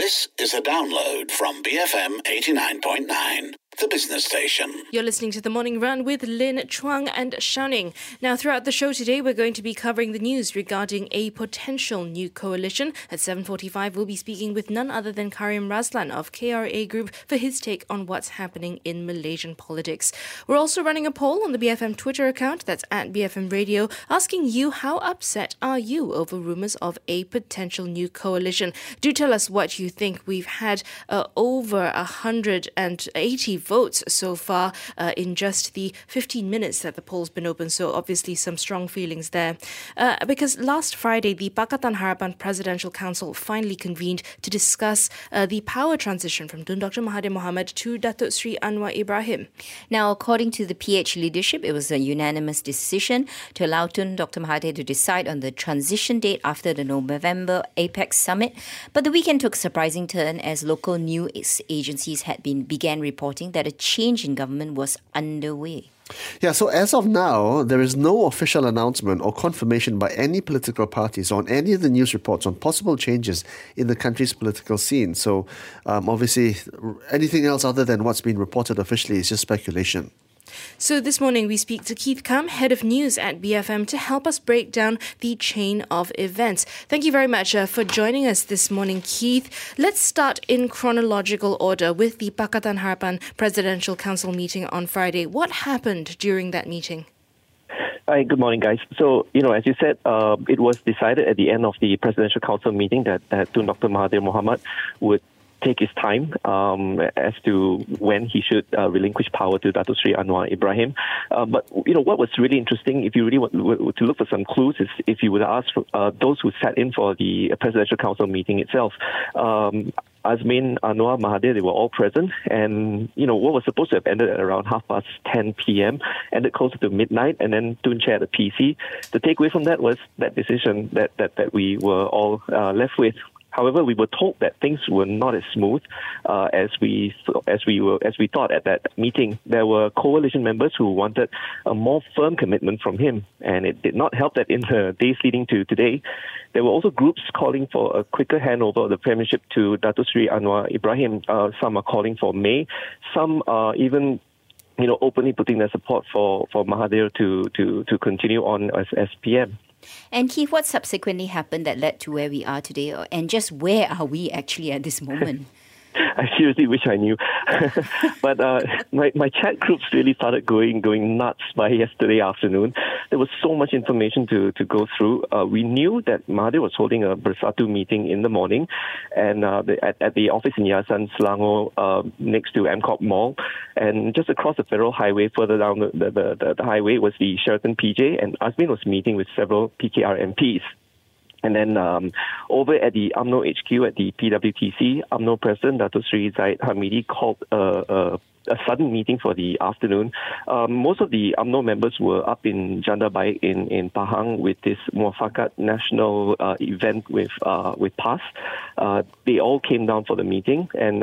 This is a download from BFM 89.9, the business station. You're listening to The Morning Run with Lin, Chuang and Xiaoning. Now, throughout the show today, we're going to be covering the news regarding a potential new coalition. At 7:45, we'll be speaking with none other than Karim Razlan of KRA Group for his take on what's happening in Malaysian politics. We're also running a poll on the BFM Twitter account, that's at BFM Radio, asking you how upset are you over rumours of a potential new coalition. Do tell us what you think. We've had over 180 votes so far in just the 15 minutes that the poll's been open, so obviously some strong feelings there. Because last Friday, the Pakatan Harapan Presidential Council finally convened to discuss the power transition from Tun Dr. Mahathir Mohamad to Datuk Sri Anwar Ibrahim. Now, according to the PH leadership, it was a unanimous decision to allow Tun Dr. Mahathir to decide on the transition date after the November APEC summit. But the weekend took a surprising turn as local news agencies began reporting that a change in government was underway. Yeah, so as of now, there is no official announcement or confirmation by any political parties on any of the news reports on possible changes in the country's political scene. So obviously, anything else other than what's been reported officially is just speculation. So this morning we speak to Keith Kam, Head of News at BFM, to help us break down the chain of events. Thank you very much for joining us this morning, Keith. Let's start in chronological order with the Pakatan Harapan Presidential Council meeting on Friday. What happened during that meeting? Hi, good morning, guys. So, as you said, it was decided at the end of the Presidential Council meeting that Tun Dr. Mahathir Mohamad would take his time as to when he should relinquish power to Datuk Sri Anwar Ibrahim. But, what was really interesting, if you really want to look for some clues, is if you would ask those who sat in for the Presidential Council meeting itself, Azmin, Anwar, Mahathir, they were all present. And, what was supposed to have ended at around 10:30 p.m. ended closer to midnight, and then Tun chaired the PC. The takeaway from that was that decision that we were all left with. However, we were told that things were not as smooth as we thought at that meeting. There were coalition members who wanted a more firm commitment from him, and it did not help that in the days leading to today, there were also groups calling for a quicker handover of the premiership to Datuk Sri Anwar Ibrahim. Some are calling for May. Some are even openly putting their support for Mahathir to continue on as PM. And Keith, what subsequently happened that led to where we are today? And just where are we actually at this moment? I seriously wish I knew. But my chat groups really started going nuts by yesterday afternoon. There was so much information to go through. We knew that Mahathir was holding a Bersatu meeting in the morning and at the office in Yayasan Selangor next to MCorp Mall. And just across the Federal Highway, further down the highway, was the Sheraton PJ, and Azmin was meeting with several PKR MPs. And then over at the UMNO HQ at the PWTC, UMNO President Datuk Sri Zahid Hamidi called a sudden meeting for the afternoon. Most of the UMNO members were up in Janda Baik in Pahang with this Muafakat national event with PAS. They all came down for the meeting, and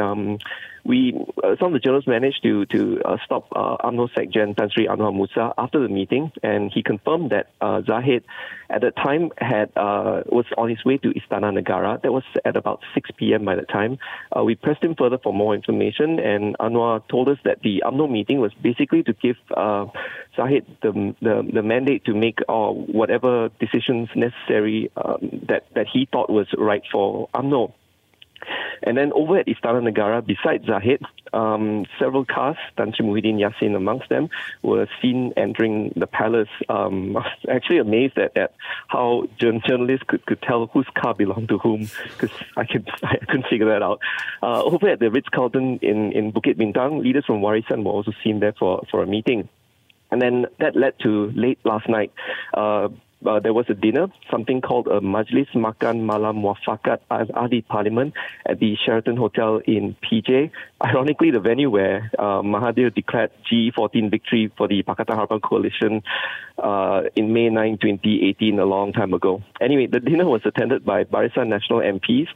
some of the journalists managed to stop UMNO Sekjen Tan Sri Anwar Musa after the meeting, and he confirmed that Zahid at the time was on his way to Istana Negara. That was at about 6 p.m. by the time. We pressed him further for more information, and Anwar told us that the UMNO meeting was basically to give Zahid the mandate to make whatever decisions necessary that he thought was right for UMNO. And then over at Istana Negara, besides Zahid, several cars, Tan Sri Muhyiddin Yassin amongst them, were seen entering the palace. I was actually amazed at how journalists could tell whose car belonged to whom, because I couldn't figure that out. Over at the Ritz-Carlton in Bukit Bintang, leaders from Warisan were also seen there for a meeting. And then that led to late last night. There was a dinner, something called a Majlis Makan Malam Muafakat Ahli Parliament at the Sheraton Hotel in PJ. Ironically, the venue where Mahathir declared G14 victory for the Pakatan Harapan coalition in May 9, 2018, a long time ago. Anyway, the dinner was attended by Barisan Nasional MPs.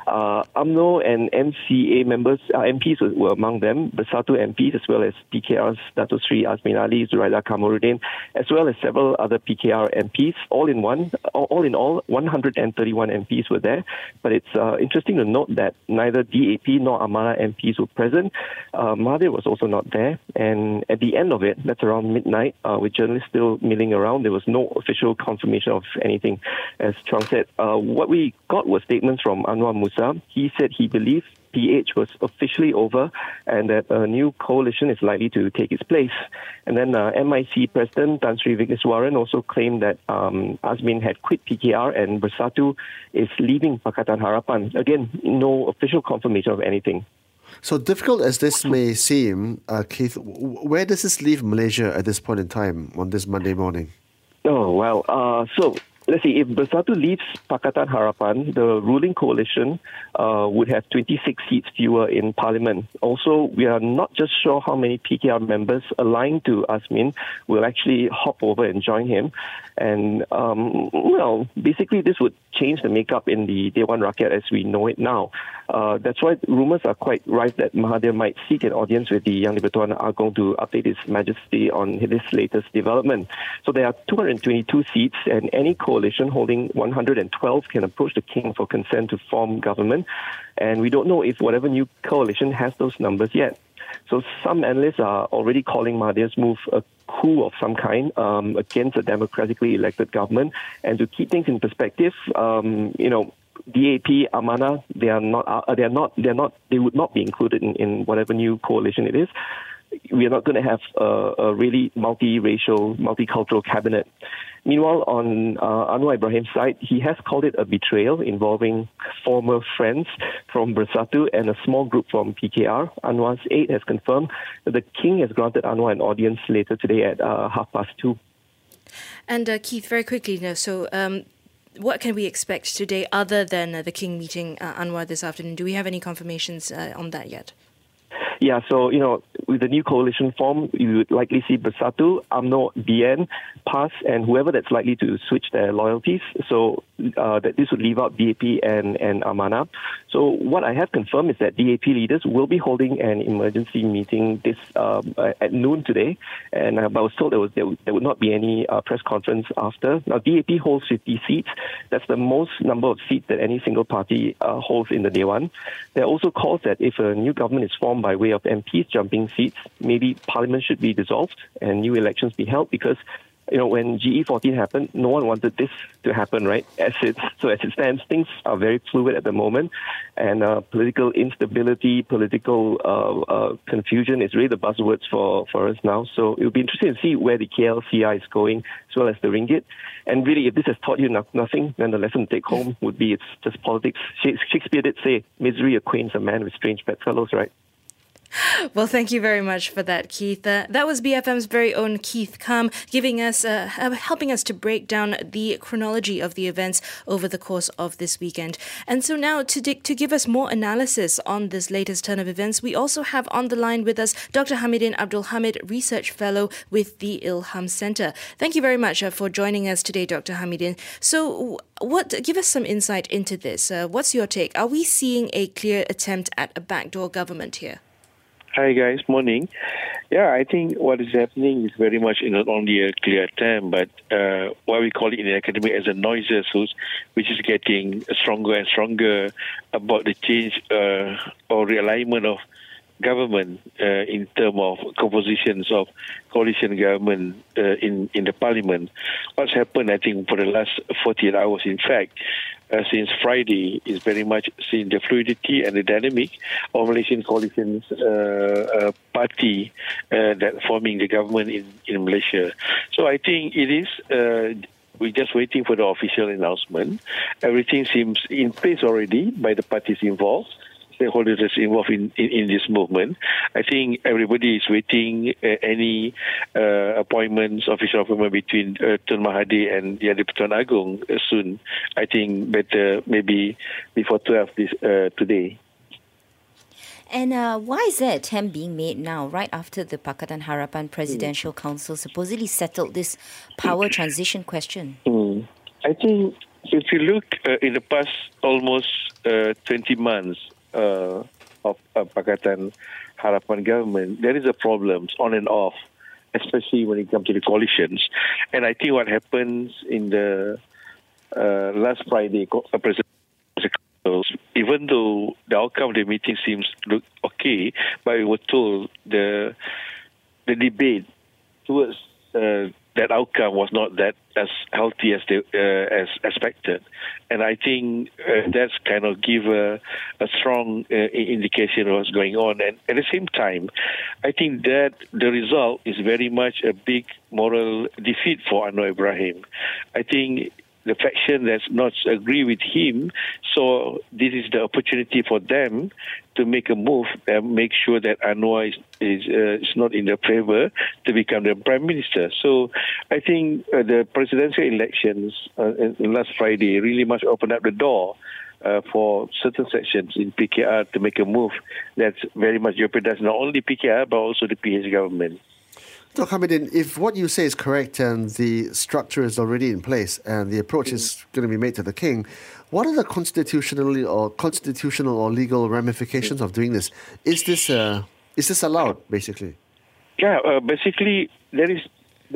UMNO and MCA members, MPs were among them, Bersatu MPs, as well as PKR's Dato Sri Azmin Ali, Zuraida Kamaruddin, as well as several other PKR MPs. All in all, 131 MPs were there. But it's interesting to note that neither DAP nor Amanah MPs were present. Mahathir was also not there. And at the end of it, that's around midnight, with journalists still milling around, there was no official confirmation of anything. As Chuang said, what we got was statements from Anwar Musa. He said he believed PH was officially over and that a new coalition is likely to take its place. And then MIC President Tan Sri Vigneswaran also claimed that Azmin had quit PKR and Bersatu is leaving Pakatan Harapan. Again, no official confirmation of anything. So difficult as this may seem, Keith, where does this leave Malaysia at this point in time on this Monday morning? Oh, well, so let's see, if Bersatu leaves Pakatan Harapan, the ruling coalition would have 26 seats fewer in parliament. Also, we are not just sure how many PKR members aligned to Azmin will actually hop over and join him. And, basically this would change the makeup in the Dewan Rakyat as we know it now. That's why rumours are quite rife that Mahathir might seek an audience with the Yang di-Pertuan Agong to update His Majesty on this latest development. So there are 222 seats, and any coalition holding 112 can approach the King for consent to form government. And we don't know if whatever new coalition has those numbers yet. So some analysts are already calling Mahathir's move a coup of some kind against a democratically elected government. And to keep things in perspective, DAP, Amanah, they would not be included in whatever new coalition it is. We are not going to have a really multiracial, multicultural cabinet. Meanwhile, on Anwar Ibrahim's side, he has called it a betrayal involving former friends from Bersatu and a small group from PKR. Anwar's aide has confirmed that the King has granted Anwar an audience later today at 2:30. And Keith, very quickly now, so what can we expect today other than the King meeting Anwar this afternoon? Do we have any confirmations on that yet? Yeah, so, with the new coalition form, you would likely see Bersatu, UMNO, BN, PAS, and whoever that's likely to switch their loyalties. So that this would leave out DAP and Amanah. So what I have confirmed is that DAP leaders will be holding an emergency meeting this at noon today. And I was told there would not be any press conference after. Now, DAP holds 50 seats. That's the most number of seats that any single party holds in the Dewan. There are also calls that if a new government is formed by way of MPs jumping seats, maybe Parliament should be dissolved and new elections be held because, when GE14 happened, no one wanted this to happen, right? As it stands, things are very fluid at the moment, and political instability, political confusion is really the buzzwords for us now. So it will be interesting to see where the KLCI is going, as well as the ringgit. And really, if this has taught you nothing, then the lesson to take home would be it's just politics. Shakespeare did say, misery acquaints a man with strange bedfellows, right? Well, thank you very much for that, Keith. That was BFM's very own Keith Kam, giving us, helping us to break down the chronology of the events over the course of this weekend. And so now, to give us more analysis on this latest turn of events, we also have on the line with us Dr. Hamidin Abdul Hamid, Research Fellow with the Ilham Centre. Thank you very much for joining us today, Dr. Hamidin. So, give us some insight into this. What's your take? Are we seeing a clear attempt at a backdoor government here? Hi guys, morning. Yeah, I think what is happening is very much not only a clear attempt, but what we call it in the academy as a noises, which is getting stronger and stronger about the change or realignment of government in terms of compositions of coalition government in the parliament. What's happened, I think, for the last 48 hours, in fact, since Friday, is very much seeing the fluidity and the dynamic of Malaysian coalition's party that forming the government in Malaysia. So I think it is. We're just waiting for the official announcement. Everything seems in place already by the parties involved. Stakeholders involved in this movement. I think everybody is waiting any appointments, official appointment between Tun Mahathir and Yang di-Pertuan Agong soon. I think better maybe before 12 today. And why is there an attempt being made now, right after the Pakatan Harapan Presidential Council supposedly settled this power transition question? I think If you look in the past almost 20 months of Pakatan Harapan government, there is a problem on and off, especially when it comes to the coalitions. And I think what happens in the last Friday, even though the outcome of the meeting seems to look okay, but we were told the debate towards that outcome was not that as healthy as as expected, and I think that's kind of give a strong indication of what's going on. And at the same time, I think that the result is very much a big moral defeat for Anwar Ibrahim. I think the faction that's not agree with him, so this is the opportunity for them to make a move and make sure that Anwar is not in their favor to become the prime minister. So I think the presidential elections last Friday really much opened up the door for certain sections in PKR to make a move that's very much jeopardized not only PKR but also the PH government. Dr. Hamidin, if what you say is correct and the structure is already in place and the approach is going to be made to the king, what are the constitutional or legal ramifications of doing this? Is this allowed, basically? Yeah, basically there is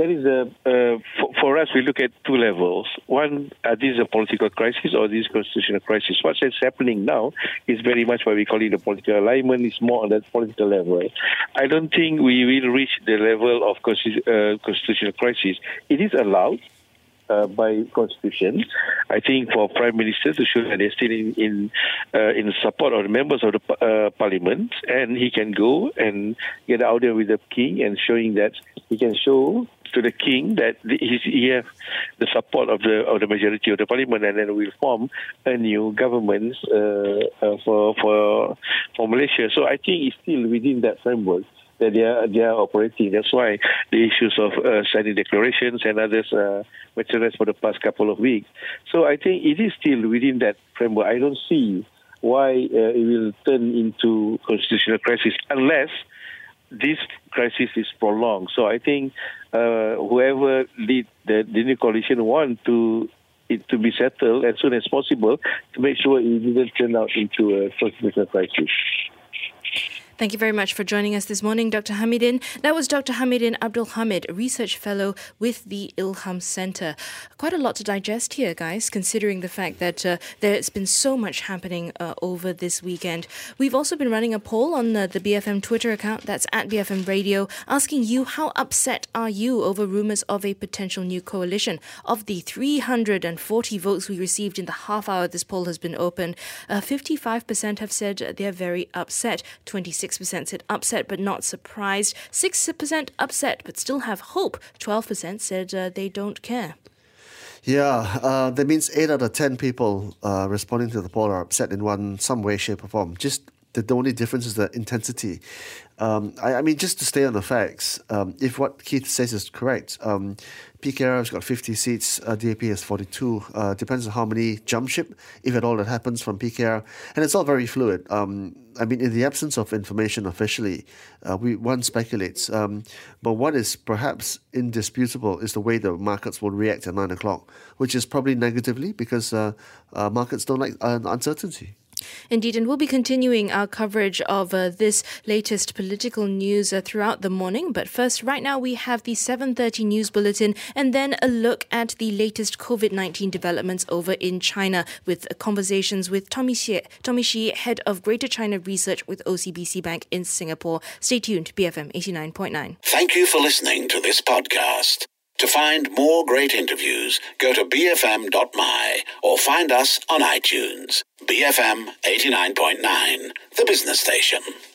for us we look at two levels. One, this is a political crisis or this is a constitutional crisis. What's happening now is very much what we call it a political alignment. It's more on that political level. I don't think we will reach the level of constitutional crisis. It is allowed by constitution. I think for prime minister to show that they're still in support of the members of the parliament, and he can go and get out there with the king and showing that he can show to the king that he has the support of the majority of the parliament, and then we'll form a new government for Malaysia. So I think it's still within that framework that they are operating. That's why the issues of signing declarations and others materialized for the past couple of weeks. So I think it is still within that framework. I don't see why it will turn into constitutional crisis unless this crisis is prolonged. So I think whoever lead the new coalition want it to be settled as soon as possible to make sure it didn't turn out into a constitutional crisis. Thank you very much for joining us this morning, Dr. Hamidin. That was Dr. Hamidin Abdul Hamid, Research Fellow with the Ilham Centre. Quite a lot to digest here, guys, considering the fact that there's been so much happening over this weekend. We've also been running a poll on the BFM Twitter account, that's at BFM Radio, asking you how upset are you over rumours of a potential new coalition. Of the 340 votes we received in the half hour this poll has been opened, 55% have said they're very upset, 26% said upset but not surprised, 6% upset but still have hope, 12% said they don't care. Yeah, that means 8 out of 10 people responding to the poll are upset in some way, shape or form. Just the only difference is the intensity. I mean, just to stay on the facts, if what Keith says is correct, PKR has got 50 seats, DAP has 42. Depends on how many jump ship, if at all, that happens from PKR. And it's all very fluid. I mean, in the absence of information officially, one speculates. But what is perhaps indisputable is the way the markets will react at 9 o'clock, which is probably negatively because markets don't like uncertainty. Indeed, and we'll be continuing our coverage of this latest political news throughout the morning. But first, right now, we have the 7:30 news bulletin and then a look at the latest COVID-19 developments over in China with conversations with Tommy Shi, Head of Greater China Research with OCBC Bank in Singapore. Stay tuned, BFM 89.9. Thank you for listening to this podcast. To find more great interviews, go to bfm.my or find us on iTunes. BFM 89.9, the business station.